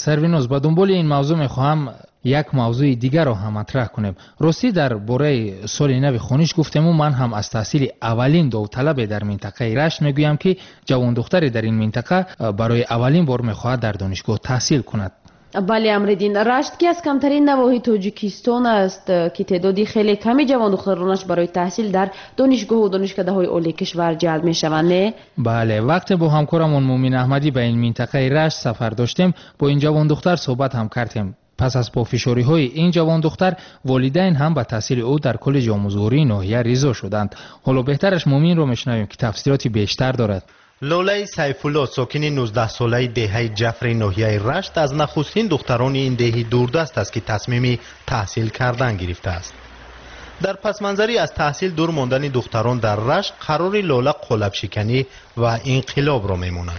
سروینوز با دنبال این موضوع میخواهم یک موضوع دیگر رو هم مطرح کنیم. راستی در باره سال نو خونیش گفتم و من هم از تحصیل اولین داوطلب در منطقه رشت میگویم که جوان دختری در این منطقه برای اولین بار میخواهد در دانشگاه تحصیل کند. بله امردین، رشت که از کمترین نواحی تاجیکستان است که تعدادی خیلی کمی جوان دخترانش برای تحصیل در دانشگاه و دانشکده‌های عالی کشور جلب میشوند. نه؟ بله، وقتی با همکارمون مومن احمدی به این منطقه رشت سفر داشتیم با این جوان دختر صحبت هم کردیم. پس از پافشاری این جوان دختر والدین هم به تحصیل او در کالج آموزگاری ناحیه رضا شدند. حالا بهترش مومن رو میشنویم که تفسیراتی بیشتر دارد. لوله سیفالله ساکن 19 ساله دهه جعفر ناحیه رشت از نخستین دختران این دهه دوردست است که تصمیم تحصیل کردن گرفته است. در پس منظری از تحصیل دور ماندن دختران در رشت قرار لوله قالب شکنی و انقلاب را میماند.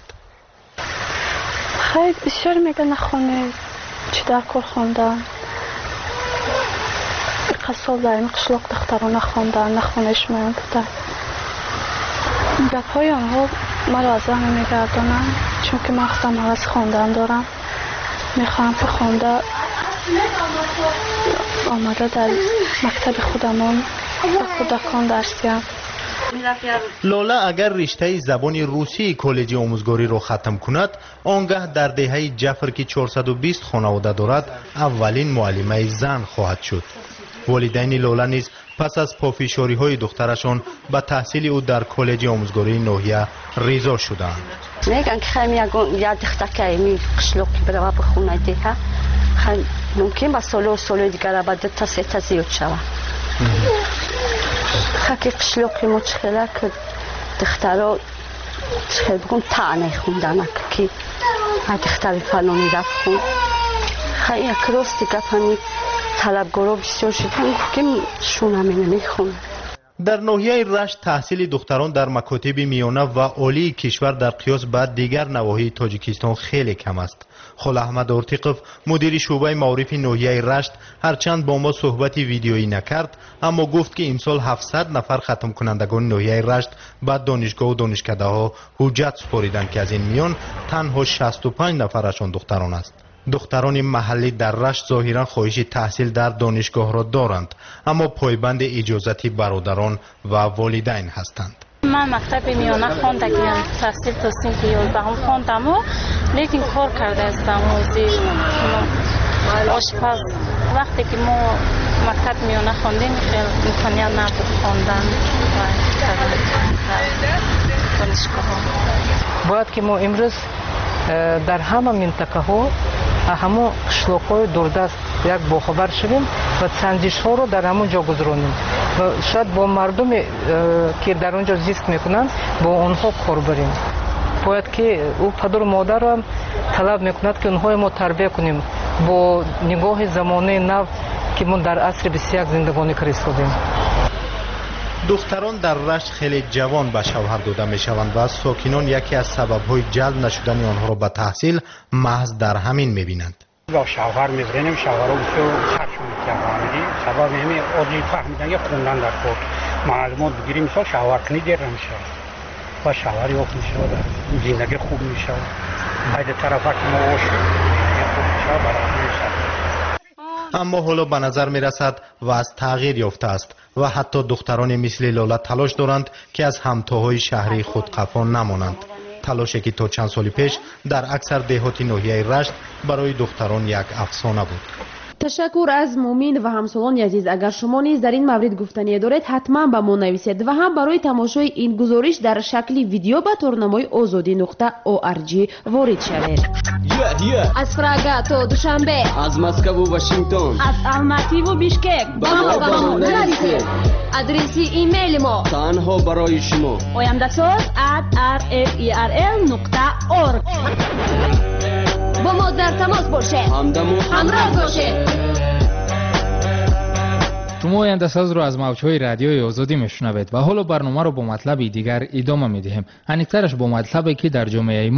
خیلی بسیار میگه نخونه چی در کار خوندن قصال در این قشلاق دختران نخوندن نخونش میان بودن. گپ های آنها مرا از ذهن میگردانم چون که من خودم هوس خواندن دارم. میخواهم که خونده آمده در مکتب خودمان و کودکان درسیم. لوله اگر رشته زبان روسی کالج آموزگاری را ختم کند آنگاه در دهه جعفر که 420 خانواده دارد اولین معلمه زن خواهد شد. والدین لوله نیز پس از پافشاری های دخترشان به تحصیل او در کالج آموزگاری ناحیه رضا شدند. میگن که خیلی یک دختر می قشلاقی برای بخونه دیگه خیلی ممکن با سال دیگر بعد تا 3 تا زیاد شود. خیلی قشلاقی مشکله که دخترها خیلی بگم تعنی خوندن که دختر فلانی رفت خون. خیلی یک روز دیگه همین طلبگارا بسیار شدن که شون همینه میخونه. در ناحیه رشت تحصیل دختران در مکاتب میانه و عالی کشور در قیاس به دیگر نواحی تاجیکستان خیلی کم است. خال احمد ارتیقف مدیر شعبه معارف ناحیه رشت هرچند با ما صحبت ویدیویی نکرد اما گفت که امسال 700 نفر ختم کنندگان ناحیه رشت به دانشگاه و دانشکده ها حجت سپاریدند که از این میان تنها 65 نفرشان دختران است. دختران محلی در رشت ظاهرا خواهش تحصیل در دانشگاه را دارند اما پایبند اجازت برادران و والدین هستند. من مکتب میانه خواندگیم تحصیل تا صنف 11 خواندم و لیکن کار کرده هستم آشپز. وقتی که ما مکتب میانه خواندیم خیلی امکانیت نبود خواندن و دانشگاه ها. باید که ما امروز در همه منطقه ها همه قشلاق های دوردست یک باخبر شویم و سنجش ها رو در همون جا گذرانیم و شاید با مردم که در اونجا زیست میکنن با آنها کار بریم. باید که او پدر و مادر هم طلب میکند که اونها ما تربیت کنیم با نگاه زمانه نو که ما در عصر 21 زندگانی کردیم. دختران در رشت خیلی جوان به شوهر داده می شوند و ساکنان یکی از سبب‌های جلب نشدن آنها را به تحصیل محض در همین می بینند. با شوهر می بریم شوهر رو خرج می‌کنیم. سبب همین آدمی فهمیدن که خوندن در کار معلومات بگیریم مثلا شوهر کنی دیر نمیشه و شوهر یافت میشه زندگی خوب میشه. باید طرفا که ما خوب میشه برای اما حالا به نظر می رسد و از تغییر یافته است و حتی دختران مثل لوله تلاش دارند که از همتاهای شهری خود خفا نمانند. تلاشی که تا چند سال پیش در اکثر دهات ناحیه رشت برای دختران یک افسانه بود. تشکر از مومین و همسالان عزیز. اگر شما نیز در این مورد گفتنی دارید حتما به ما نویسید و هم برای تماشای این گزارش در شکل ویدیو به تورنمای azadi.org وارد شوید. از پراگ تا دوشنبه، از مسکو و واشنگتن، از الماتی و بیشکک با ما نویسید. آدرس ایمیل ما تنها برای شما oyamdasoz@rferl.org. با ما در تماس باشید. همراه باشید. شما آینده ساز رو از موجهای رادیوی آزادی میشنوید و حالا برنامه رو با مطلب دیگر ادامه میدهیم. انیکترش با مطلبی که در جامعه ما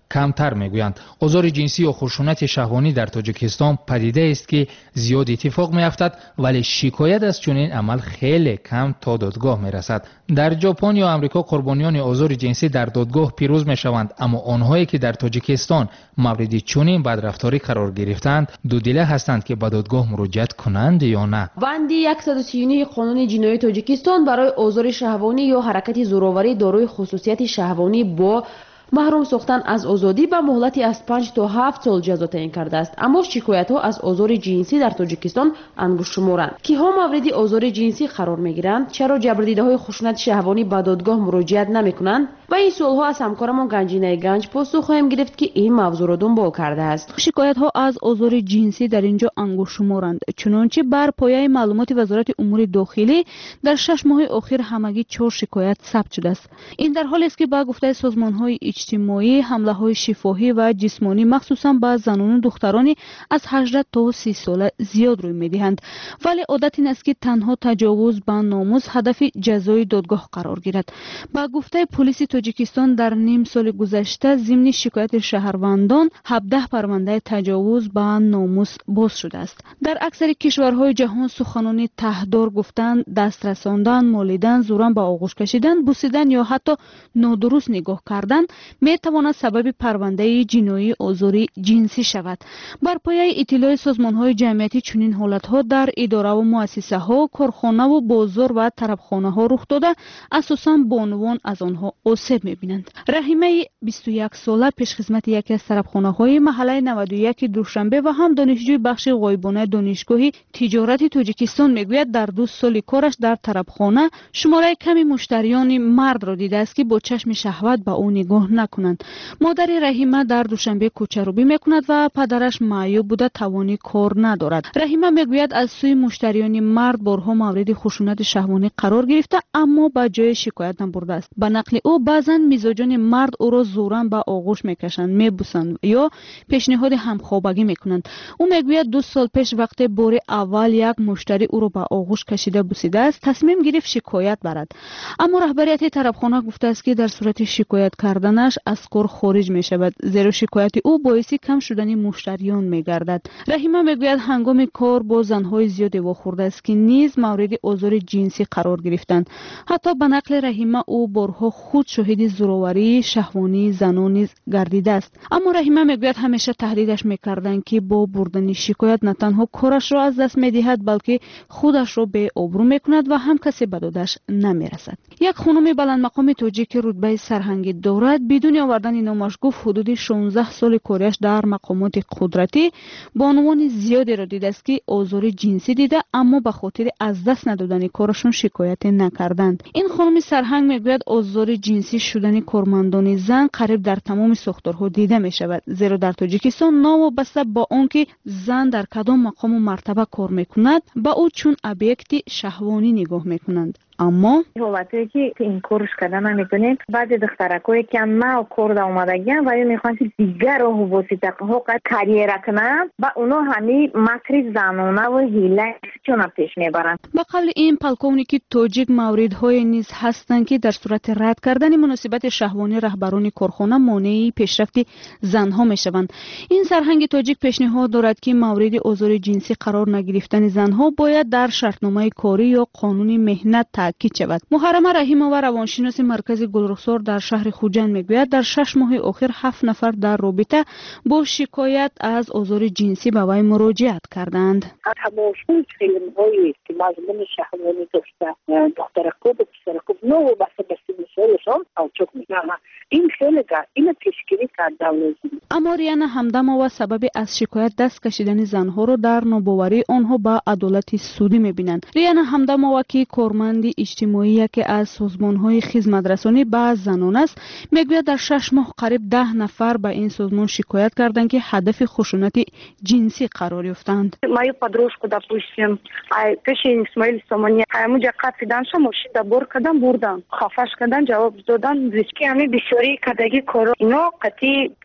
کمتر میگویند. آزار جنسی یا خشونت شهوانی در تاجیکستان پدیده است که زیاد اتفاق میافتد، ولی شکایت از چنین عمل خیلی کم تا دادگاه میرسد. در ژاپن یا آمریکا قربانیان آزار جنسی در دادگاه پیروز میشوند، اما آنهایی که در تاجیکستان مورد چنین بدرفتاری قرار گرفتند دودیله هستند که به دادگاه مراجعه کنند یا نه. بند 139 قانون جنایی تاجیکستان برای آزار شهوانی یا حرکت زورآوری دارای خصوصیت شهوانی با محروم ساختن از آزادی به مهلتی از 5 تا 7 سال جزا تعیین کرده است. اما شکایت ها از آزار جنسی در تاجیکستان انگشت شمارند. کیها مورد آزار جنسی قرار میگیرند؟ چرا جبردیده های خشونت شهوانی به دادگاه مراجعت نمیکنند؟ و این سوال ها از همکارمان گنجینه گنج پاسخ خواهیم گرفت که این موضوع را دنبال کرده است. شکایت ها از آزار جنسی در اینجا انگشت شمارند، چنانچه بر پایه معلومات وزارت امور داخلی در 6 ماه اخیر همگی 4 شکایت ثبت شده است. این در حالی است که با گفته سازمان های اجتماعی حمله های شفاهی و جسمانی مخصوصا به زنان و دختران از 18 تا 30 ساله زیاد روی می‌دهند، ولی عادت این است که تنها تجاوز به ناموس هدف جزای دادگاه قرار گیرد. با گفته پلیس تاجیکستان در نیم سال گذشته ضمن شکایت شهروندان 17 پرونده تجاوز به ناموس باز شده است. در اکثر کشورهای جهان سخنان تهدار گفتن، دست رساندن، مالیدن، زورن به آغوش کشیدن، بوسیدن یا حتی نادرست نگاه کردن می تواند سبب پرونده جنایی آزار جنسی شود. بر پایه اطلاع سازمان‌های جمعیتی چنین حالت‌ها در اداره و مؤسسه‌ها، کارخانه و بازار و طرفخانه‌ها رخ داده، اساساً بانوان از آنها آسیب می‌بینند. رحیمه 21 ساله پیشخدمت یکی از طرفخانه‌های محله 91 دوشنبه و هم دانشجوی بخش غایبانه دانشگاه تجارت تاجیکستان میگوید در 2 سال کارش در طرفخانه شماره کمی مشتریان مرد را دیده است که با چشم شهوت به او نگاه نکنند. مادر رحیمه در دوشنبه کوچه‌روبی میکند و پدرش معیوب بوده توانی کار ندارد. رحیمه میگوید از سوی مشتریان مرد بارها مورد خشونت شهوانی قرار گرفته اما به جای شکایت نبرده است. به نقل او بعضا مزاجان مرد او را زورن به آغوش میکشند، میبوسند یا پیشنهاد همخوابگی میکنند. او میگوید 2 سال پیش وقتی بار اول یک مشتری او را به آغوش کشیده بوسیده است تصمیم گرفت شکایت برد، اما رهبریت طرفخانه گفته است که در صورت شکایت کردنش از کار خارج می شود، زیرا شکایت او باعث کم شدن مشتریان می گردد. رحیمه میگوید هنگام کار با زنهای زیادی واخورده است که نیز مورد آزار جنسی قرار گرفتند. حتی به نقل رحیمه او بارها خود شاهد زورآوری شهوانی زنان نیز گردیده است. اما رحیمه میگوید همیشه تهدیدش میکردند که با بردن شکایت نه تنها کارش را از دست میدهد بلکه خودش را به آبرو میکند و هم کسی به دادش نمیرسد. یک خانم بلند مقام تاجیک که رتبه سرهنگی دارد بدون آوردن نامش گفت حدود 16 سال کاریش در مقامات قدرتی بانوان زیادی را دیده است که آزار جنسی دیده اما به خاطر از دست ندادن کارشون شکایت نکردند. این خانم سرهنگ میگوید آزار جنسی شدن کارمندان زن قریب در تمام ساختارها دیده می شود، زیرا در تاجیکستان ناوابسته با آنکه زن در کدام مقام و مرتبه کار میکند با او چون ابیکتی شهوانی نگاه میکنند. اما حالتی که این کارش کردن نمیکنیم، بعضی دخترکایی که ما کار اومدگن ولی میخوان که دیگر راه و واسطه ها کاریه کنن و اونا همین مکر زنانه و حیله چون پیش میبرن. با قبل این پالکونیکی تاجیک موردهای نیز هستند که در صورت رد کردن مناسبت شهوانی رهبران کارخانه مانع پیشرفت زنها میشوند. این سرهنگ تاجیک پیشنهاد دارد که مورد آزار جنسی قرار نگرفتن زنها باید در شرطنامه کاری یا قانون مهنت تاکید شود. محرمه رحیمه و روانشناس مرکز گلرخسار در شهر خوجند میگوید در 6 ماه اخیر 7 نفر در رابطه با شکایت از آزار جنسی به وی مراجعت کردند. تماشای فیلم‌هایی که مضمون شهوانی داشته دختر خوب و پسر خوب نو بس مثالشان اوچک میگن این خیلی این پیشگیری کرده لازم. اما ریانا همدمова سبب از شکایت دست کشیدن زنها را در ناباوری آنها با عدالت سودی میبینند. ریانا همدمова که کارمند اجتماعی که از سازمان‌های خدمت‌رسانی به زنان است میگوید در 6 ماه قریب 10 نفر به این سازمان شکایت کردند که هدف خشونت جنسی قرار یافتند. Мою подружку, допустим, пешин Исмаил Сомони, همونجا قفیدن شو ماشین دبر کردن بردن خفاش کردن جواب دادن ریسکی همین بسیاری کدگی کارو اینا قطعی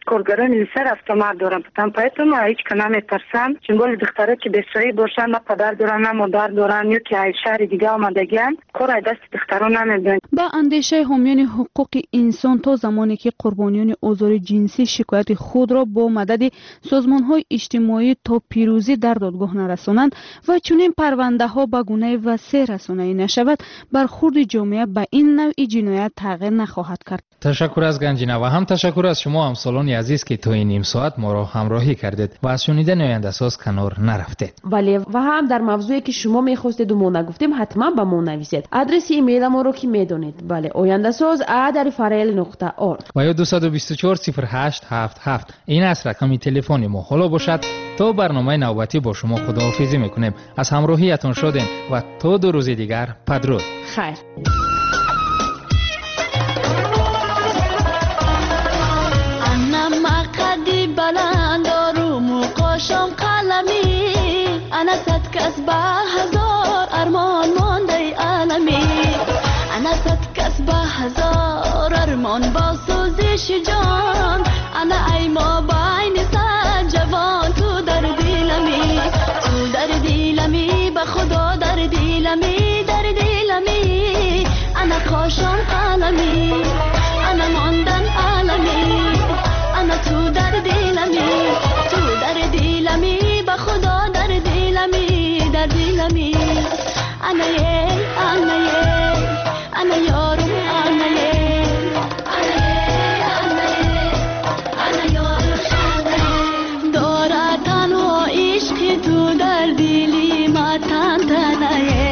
کارگران لیسه رفت آمد دارم поэтому هیچ کنه نمیترسم چون ولی دخترها که بسیاری باشن نه پدر دارن نه مادر دارن یا که از شهر دیگه آمدگن کار دست دخترها نمیدن. با اندیشه حامیان حقوق انسان تا زمانی که قربانیان آزار جنسی شکایت خود را با مدد سازمان‌های اجتماعی تا پیروزی در دادگاه نرسانند و چنین پرونده‌ها به گونه وسیع رسانه‌ای نشود برخورد جامعه به این نوع جنایت تغییر نخواهد کرد. تشکر از گنجینه و هم تشکر از شما همسالان عزیز که تا این نیم ساعت ما را همراهی کردید و از شنیدن آینده ساز کنار نرفتید. بله و هم در موضوعی که شما می‌خواستید و ما نگفتیم حتما به ما نویسید. آدرس ایمیل ما رو که میدونید. بله آینده ساز @farel.org و یا 224 0877 این است رقم تلفن ما. حالا باشد تا برنامه نوبتی با شما خداحافظی میکنیم. از همراهیتون شدیم و تا 2 روز دیگر بدرود. خیر. أنا صد كسبة هزار أرمان ماندي عالمي أنا صد كسبة هزار أرمان باسوزش جان أنا أي ما بعين صد جوان تو در دلمي بخدا در دلمي أنا خاشم قلمي أنا ماندن عالمي أنا تو در دلمي بخدا در دلمي أنا يارم أنا يارم دارا تنها عشق تو در دلی ما تنتنه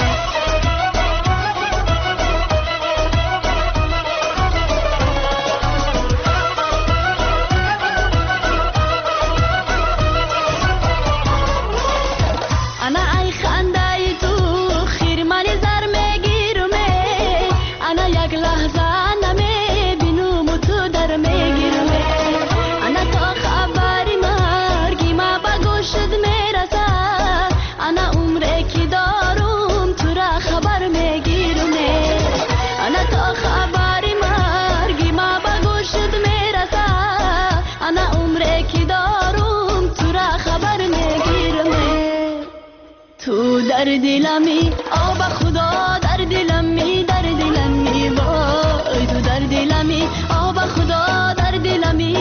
در دلمی آب خدا در دلمی وای تو در دلمی آب خدا در دلمی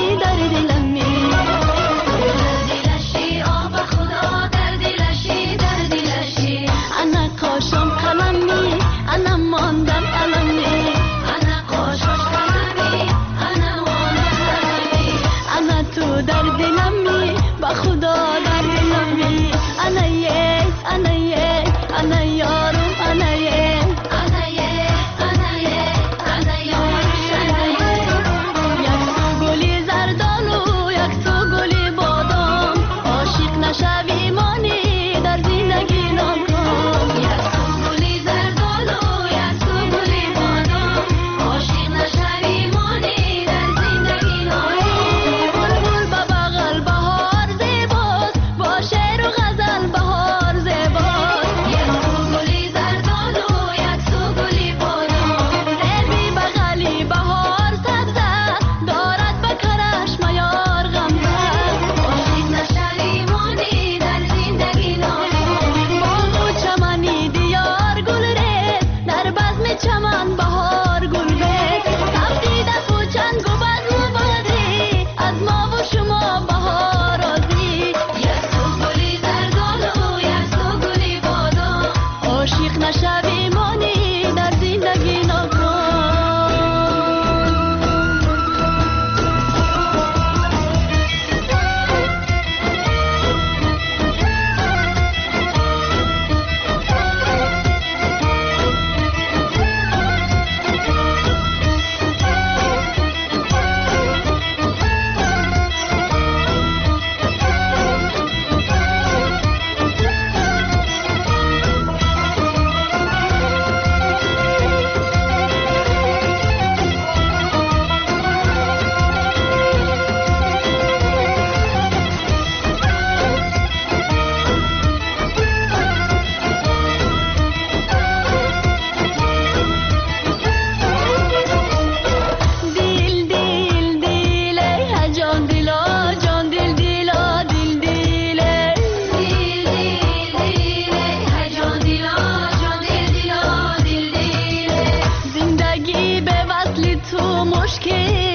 دلشی آب خدا در دلشی انا قاشم قلمی انا ماندم علمی انا قاشم قلمی انا ماندم علمی انا تو در دلمی با خدا در دلمی انا أنا يارم أنا يارم مشکل